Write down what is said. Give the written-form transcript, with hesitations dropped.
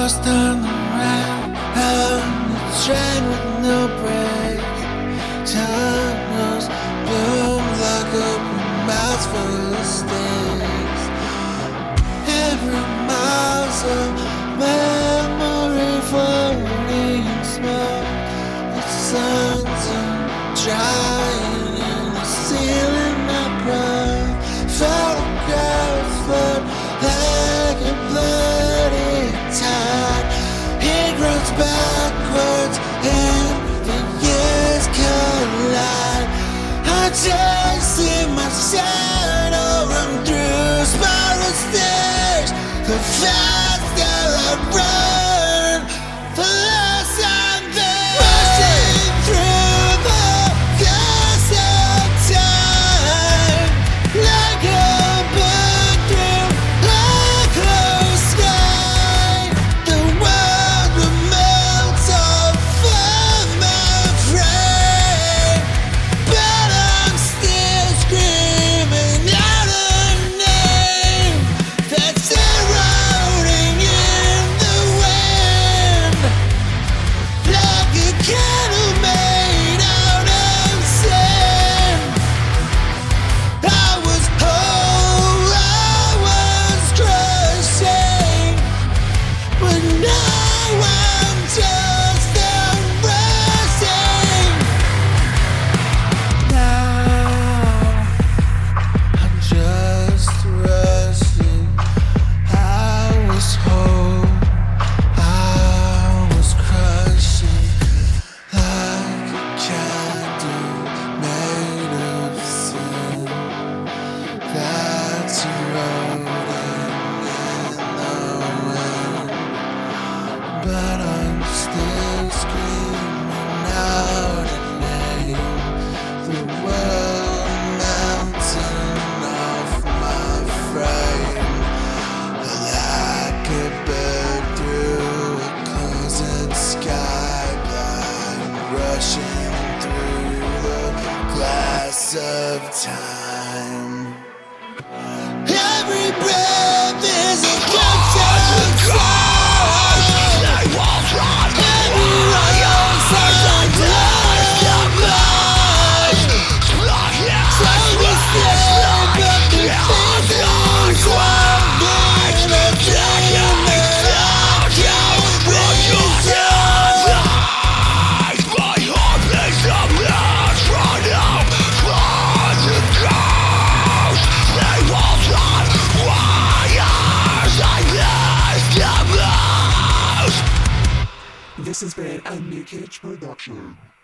lost on the ride, on the train with no break. Tunnels boom like open mouths full of stakes. Every mile's a memory floating in smoke. The sun's drying in the ceiling I broke. Photographs float like a bloody tide. It grows backwards and the years collide. I just see my shadow run through spiral stairs. The faster I run, the less I'm there. Rushing through the gas of time, like a bird through a closed sky. The world will melt off of my frame, but I'm still screaming out a name that's eroding in the wind, like a candle made out of sand. I was whole, I was crushing, but now I'm just unresting. Now I'm just resting. I was whole, I was crushing, like a candle made of sin that's eroding in the wind. But I'm still screaming out a name. The world mounting off my frame, like a bird through a closed sky, blind rushing through the glass of time. Every breath is a glimpse of sound. Every rose is a blood of blood. Slowly slip, but the things lose one day. The dream that I can't resist. This has been a New Cage production.